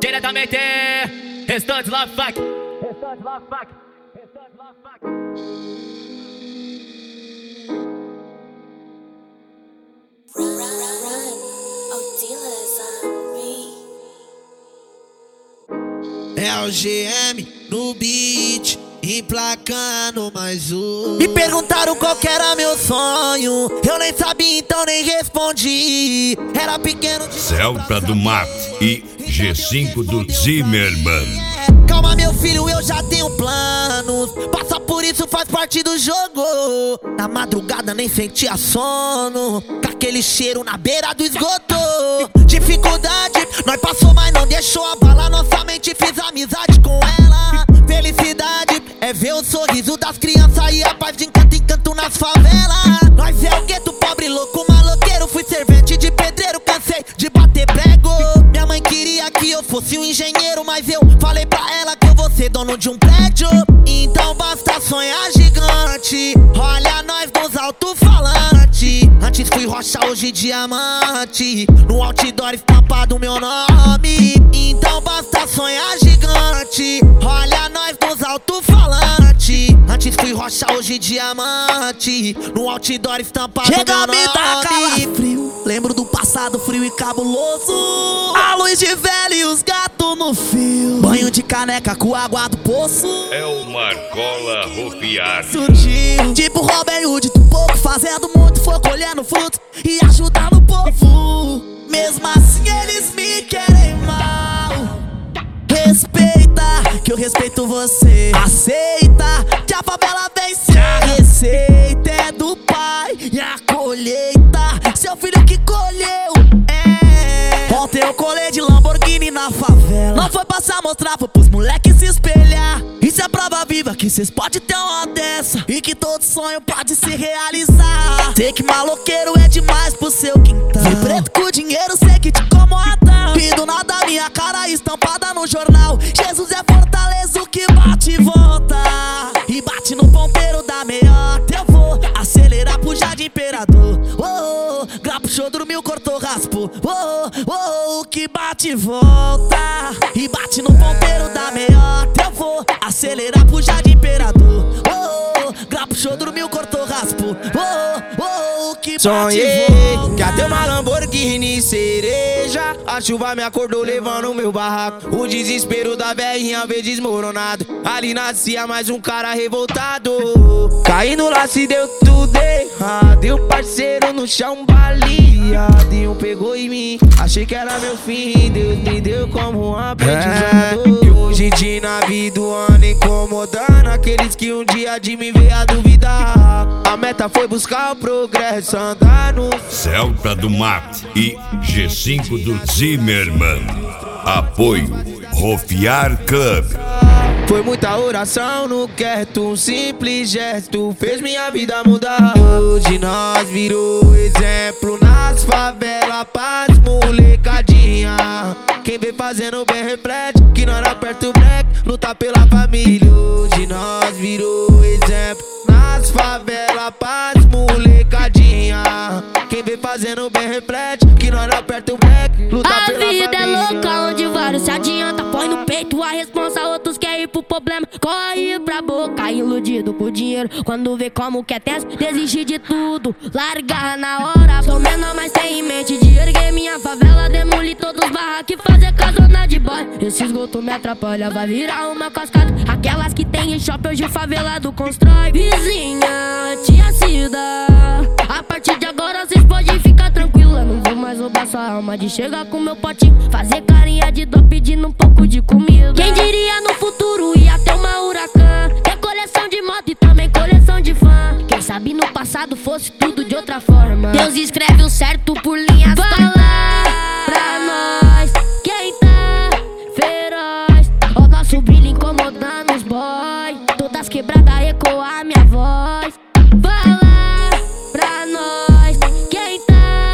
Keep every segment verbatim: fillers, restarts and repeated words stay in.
diretamente Restante Love Fuck. Restante Love Fuck. Restante Love Fuck. Run, run, run, run. Oh, dealers on me. É o G M no beat, emplacando mais um. Me perguntaram qual que era meu sonho, eu nem sabia, então nem respondi. Era pequeno de... Celta do Mato e G cinco do Zimmerman. Calma, meu filho, eu já tenho planos. Passar por isso faz parte do jogo. Na madrugada nem sentia sono, com aquele cheiro na beira do esgoto. Dificuldade, nós passou, mas não deixou abalar nossa mente. Fiz amizade com ela. Felicidade é ver o sorriso das crianças e a paz de encanto em canto nas favelas. Nós é o gueto, pobre, louco, maloqueiro. Fui servente de pedreiro, cansei de bater prego. Minha mãe queria que eu fosse um engenheiro, mas eu falei pra ela que eu vou ser dono de um prédio. Então basta sonhar gigante, olha nós nos alto-falantes. Antes fui rocha, hoje diamante, no outdoor estampado meu nome. Então basta sonhar gigante, olha nós nos alto-falantes. Antes fui rocha, hoje diamante, no outdoor estampado Chega meu a me nome. dar calafrio, lembro do passado frio e cabuloso. A luz de velho e os gatos no fio. Banho de caneca com água do poço. É o Marcola Rupiar. Surgiu tipo Robin Hood do pouco, fazendo muito, foi colhendo frutos e ajudando o povo. Mesmo assim eles me querem mal. Respeita, que eu respeito você. Aceita, que a favela vence. A receita é do pai e a colheita seu filho que colheu. É. Ontem eu colei de Lamborghini na favela. Não foi passar, mostrar, foi pros moleques se espelhar. Isso é prova viva que cês podem ter uma dessa e que todo sonho pode se realizar. Sei que maloqueiro é demais pro seu quintal. Fui preto com dinheiro, sei que te incomoda. E do nada minha cara estampada no jornal. Jesus é fortaleza, o que bate e volta. E bate no ponteiro da meiota. Eu vou acelerar pro Jardim Imperador. Oh, oh, grapo, show, dormiu, cortou, raspou. Oh, oh, oh, o que bate e volta. E bate no ponteiro da meiota. Eu vou acelerar pro Jardim Imperador. Oh, oh, grapo, show, dormiu, cortou, raspou. Oh, oh, oh, o que bate Sonhei e volta. que até uma Lamborghini cereja. A chuva me acordou levando meu barraco. O desespero da velhinha veio desmoronado. Ali nascia mais um cara revoltado. Caindo lá se deu tudo errado. E o parceiro no chão baleado. E um pegou em mim, achei que era meu fim. Deus me deu como um aprendizado. E hoje de na vida ando incomodando aqueles que um dia de me ver a duvidar. A meta foi buscar o progresso, andar no Celta do Mato e G cinco do Zimmerman. Apoio Rupiar Club. Foi muita oração no quieto, um simples gesto fez minha vida mudar. Hoje nós virou exemplo nas favelas, paz, molecadinha. Quem vem fazendo bem reflete que nós não aperta o break, luta pela família. Hoje nós virou exemplo nas favelas, paz, molecadinha. Quem vem fazendo bem reflete que nós não aperta o break, luta a pela família. A vida é louca onde vários se adianta, põe no peito a responsa, outros querem ir pro problema. Corre pra boca, iludido por dinheiro. Quando vê como que é tenso, desiste de tudo, larga na hora. Tô menor, mas tem em mente de erguer minha favela, demolir todos os barracos e fazer casona de boy. Esse esgoto me atrapalha, vai virar uma cascata. Aquelas que tem em shopping hoje favelado constrói. Vizinha, tia Cida, a partir de agora cês podem ficar tranquila. Não vou mais roubar sua alma de chegar com meu potinho, fazer carinha de dó pedindo um pouco de comida. Quem diria no futuro ia ter uma Huracan, ter coleção de moto e também coleção de fã. Quem sabe no passado fosse tudo de outra forma. Deus escreve o certo por linhas. Fala pra nós quem tá feroz. O nosso brilho incomodando os boy, todas quebradas ecoa minha voz. Fala pra nós quem tá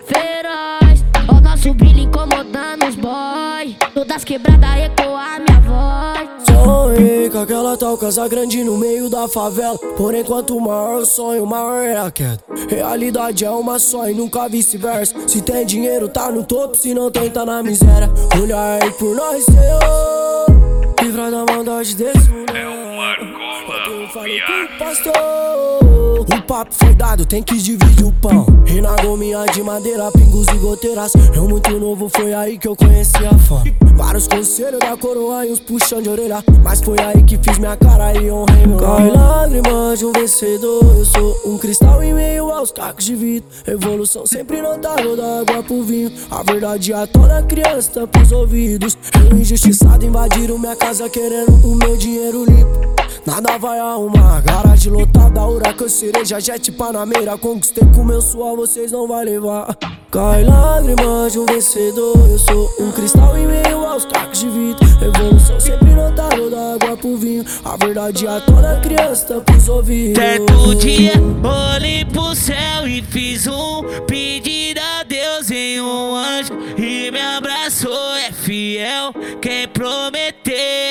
feroz. O nosso brilho incomodando os boy, todas quebradas ecoa minha voz. Sou Sonhei com aquela tal casa grande no meio da favela. Porém, quanto maior o sonho, maior é a queda. Realidade é uma só e nunca vice-versa. Se tem dinheiro tá no topo, se não tem tá na miséria. Olha aí por nós, Senhor, livra da maldade desse mundo. É o Marcola Eu falei com o pastor, o papo foi dado, tem que dividir o pão. E na gominha de madeira, pingos e goteiras. Eu muito novo, foi aí que eu conheci a fome. Vários conselhos da coroa e uns puxão de orelha, mas foi aí que fiz minha cara e honrei meu nome. Cai lágrimas de um vencedor, eu sou um cristal em meio aos cacos de vidro. Evolução sempre notável da água pro vinho. A verdade a toda criança tá pros ouvidos. Eu injustiçado invadiram minha casa querendo o meu dinheiro limpo. Nada vai arrumar, garagem lotada, huracan, cereja, jet, panameira. Conquistei com meu suor, vocês não vai levar. Cai lágrimas de um vencedor, eu sou um cristal em meio aos cacos de vidro. Evolução sempre notável da água pro vinho. A verdade a toda criança tá pros ouvidos. Certo dia, olhei pro céu e fiz um pedido a Deus em um anjo. E me abraçou, é fiel quem prometeu.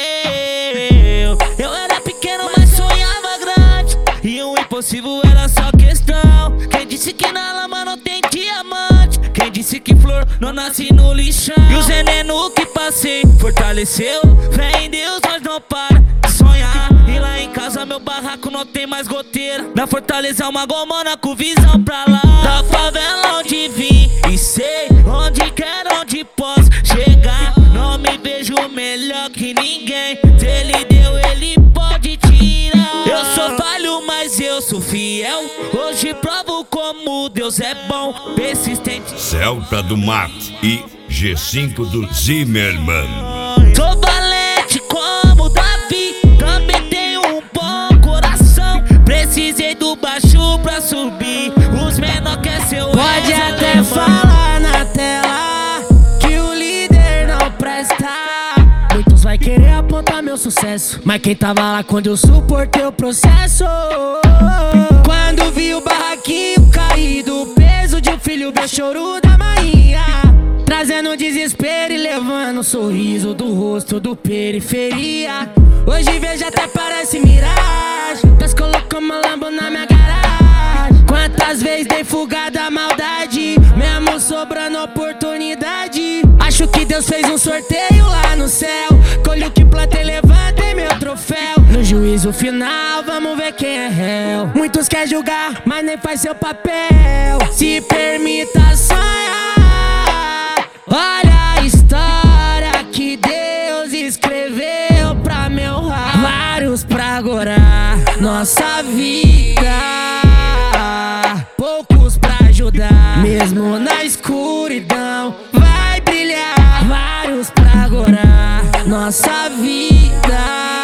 Eu era pequeno, mas sonhava grande, e o impossível era só questão. Quem disse que na lama não tem diamante? Quem disse que flor não nasce no lixão? E os veneno que passei fortaleceu. Fé em Deus, nós não para de sonhar. E lá em casa meu barraco não tem mais goteira. Na Fortaleza uma gomona com visão pra lá. Da favela onde vim e sei onde quero, onde posso chegar. Não me vejo melhor que ninguém. Se ele deu, ele pode tirar. Eu sou falho, mas eu sou fiel. Hoje provo como Deus é bom, persistente. Celta do Mato e G cinco do Zimmerman. Sou valente como Davi, também tenho um bom coração. Precisei do baixo pra subir, os menor quer seu. Pode até falar na tela que o líder não presta. Muitos vai querer apontar meu sucesso, mas quem tava lá quando eu suportei o processo? Quando vi o barraquinho caído, o peso de um filho, meu choro da maninha, trazendo desespero e levando um sorriso do rosto do periferia. Hoje vejo até parece miragem, Deus colocou uma Lambo na minha garagem. Quantas vezes dei fuga da maldade, mesmo sobrando oportunidade. Acho que Deus fez um sorteio lá no céu, colho que plantei, levantei meu troféu. No juízo final, vamos ver quem é réu. Muitos querem julgar, mas nem faz seu papel. Se permita sonhar, olha a história que Deus escreveu pra me honrar. Vários pra agora, nossa vida, poucos pra ajudar. Mesmo na escuridão vai brilhar. Vários pra agora, nossa vida,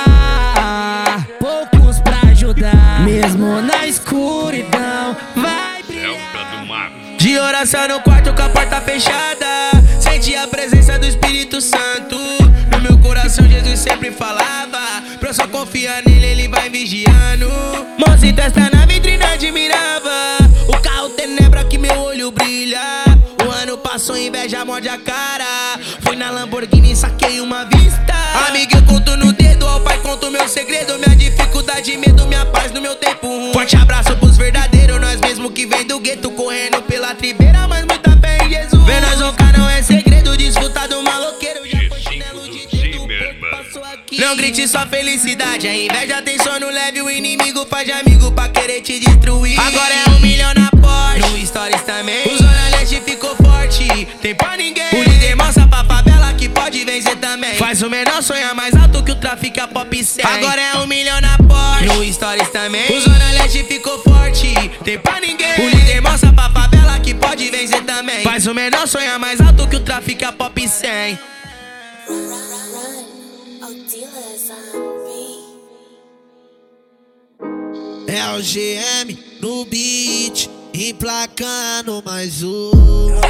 poucos pra ajudar. Mesmo na escuridão vai brilhar. Celta do Mato. De oração no quarto com a porta fechada, senti a presença do Espírito Santo. No meu coração Jesus sempre falava, pra eu só confiar nele, ele vai vigiando. Mãos e testa na vitrine admirava, o carro tenebra que meu olho brilha. O ano passou, inveja morde a cara. Fui na Lamborghini e saquei uma vista. Amigo, eu conto no dedo, ao pai conto meu segredo. Minha dificuldade, medo, minha paz no meu tempo ruim. Forte abraço pros verdadeiros, nós mesmo que vem do gueto, correndo pela tribeira, mas muita fé em Jesus. Ver nós roncar não é segredo, desfrutar do maloqueiro. Já foi chinelo de dedo, passou aqui. Não grite sua felicidade, a inveja tem sono leve. O inimigo faz de amigo pra querer te destruir. Agora é um milhão na Porsche, no Stories também. O Zona Leste ficou forte, tem pra ninguém. O líder mostra pra favela que pode vencer também. Faz o menor sonhar mais alto que o tráfico é pop cem. Agora é um milhão na Porsche, no Stories também. O Zona Leste ficou forte, tem pra ninguém. O líder mostra pra favela que pode vencer também. Faz o menor sonhar mais alto que o tráfico é pop cem. Run, run, run. Oh, dealers on beat. É o G M no beat, emplacando mais um.